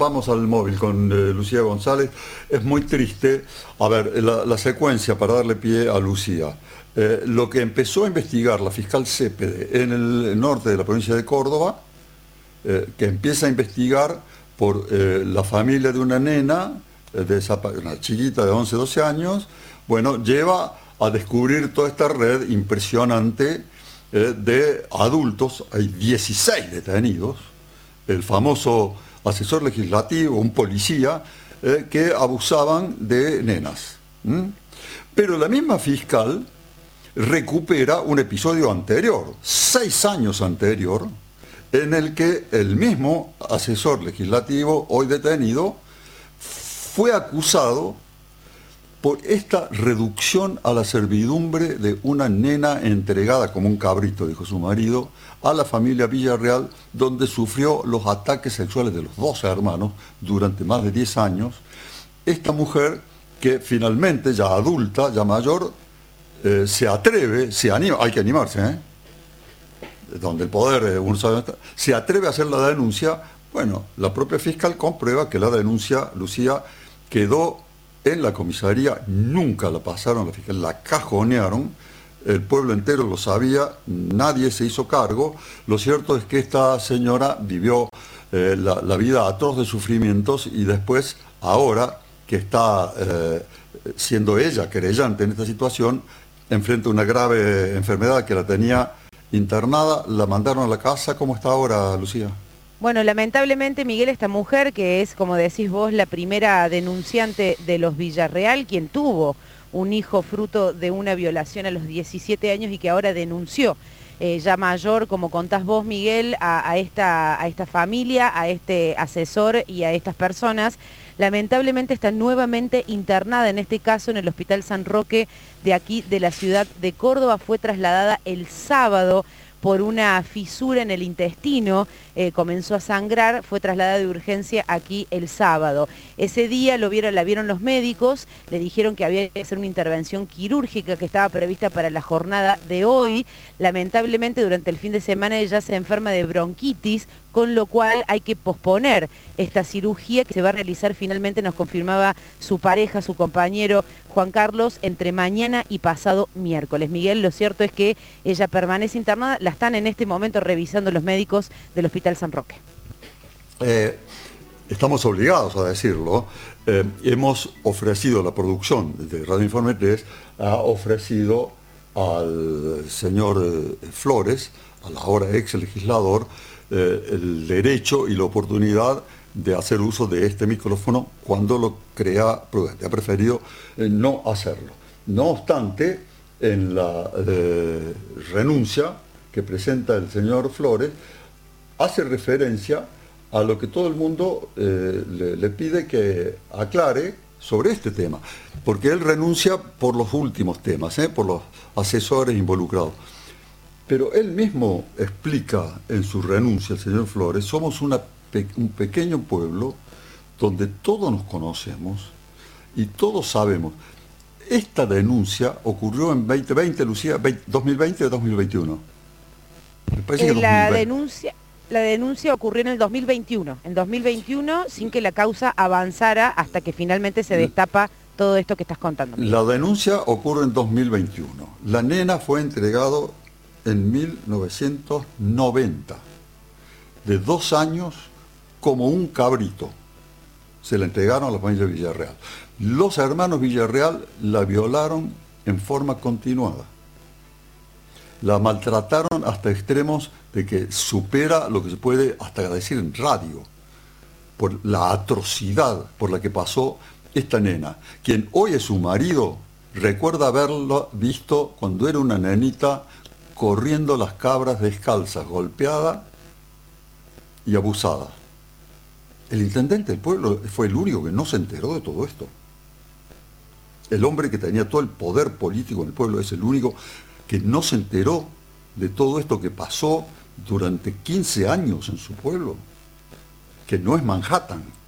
vamos al móvil con Lucía González. Es muy triste. A ver, la secuencia para darle pie a Lucía. Lo que empezó a investigar la fiscal Cepede en el norte de la provincia de Córdoba, que empieza a investigar por la familia de una nena, una chiquita de 11, 12 años, bueno, lleva a descubrir toda esta red impresionante de adultos. Hay 16 detenidos, el famoso asesor legislativo, un policía, que abusaban de nenas. Pero la misma fiscal recupera un episodio anterior, 6 años anterior, en el que el mismo asesor legislativo, hoy detenido, fue acusado por esta reducción a la servidumbre de una nena entregada como un cabrito, dijo su marido, a la familia Villarreal, donde sufrió los ataques sexuales de los 2 hermanos durante más de 10 años. Esta mujer, que finalmente, ya adulta, ya mayor, se atreve, se anima, hay que animarse, donde el poder, uno sabe, se atreve a hacer la denuncia. Bueno, la propia fiscal comprueba que la denuncia, Lucía, quedó en la comisaría, nunca la pasaron a la fiscal, la cajonearon, el pueblo entero lo sabía, nadie se hizo cargo. Lo cierto es que esta señora vivió la vida atroz de sufrimientos, y después, ahora que está siendo ella querellante en esta situación, enfrenta una grave enfermedad que la tenía internada, la mandaron a la casa. ¿Cómo está ahora, Lucía? Bueno, lamentablemente, Miguel, esta mujer, que es, como decís vos, la primera denunciante de los Villarreal, quien tuvo un hijo fruto de una violación a los 17 años y que ahora denunció, ya mayor, como contás vos, Miguel, a esta familia, a este asesor y a estas personas, lamentablemente está nuevamente internada, en este caso en el Hospital San Roque de aquí, de la ciudad de Córdoba. Fue trasladada el sábado por una fisura en el intestino, comenzó a sangrar, fue trasladada de urgencia aquí el sábado. Ese día la vieron los médicos, le dijeron que había que hacer una intervención quirúrgica que estaba prevista para la jornada de hoy. Lamentablemente, durante el fin de semana ella se enferma de bronquitis, con lo cual hay que posponer esta cirugía que se va a realizar finalmente, nos confirmaba su pareja, su compañero Juan Carlos, entre mañana y pasado miércoles. Miguel, lo cierto es que ella permanece internada, la están en este momento revisando los médicos del Hospital San Roque. Estamos obligados a decirlo. Hemos ofrecido, la producción de Radio Informe 3 ha ofrecido al señor Flores, al ahora ex legislador, el derecho y la oportunidad de hacer uso de este micrófono cuando lo crea prudente. Ha preferido no hacerlo. No obstante, en la renuncia que presenta el señor Flores, hace referencia a lo que todo el mundo le pide que aclare sobre este tema, porque él renuncia por los últimos temas, por los asesores involucrados. Pero él mismo explica en su renuncia, el señor Flores, somos un pequeño pueblo donde todos nos conocemos y todos sabemos. Esta denuncia ocurrió en 2020, Lucía, 2020 o 2021. Me parece que la denuncia ocurrió en el 2021. En 2021, sin que la causa avanzara hasta que finalmente se destapa todo esto que estás contando. La denuncia ocurre en 2021. La nena fue entregada en 1990, de 2 años, como un cabrito. Se la entregaron a la familia Villarreal. Los hermanos Villarreal la violaron en forma continuada. La maltrataron hasta extremos de que supera lo que se puede hasta decir en radio, por la atrocidad por la que pasó esta nena. Quien hoy es su marido recuerda haberlo visto cuando era una nenita corriendo las cabras descalzas, golpeada y abusada. El intendente del pueblo fue el único que no se enteró de todo esto. El hombre que tenía todo el poder político en el pueblo es el único que no se enteró de todo esto que pasó durante 15 años en su pueblo, que no es Manhattan.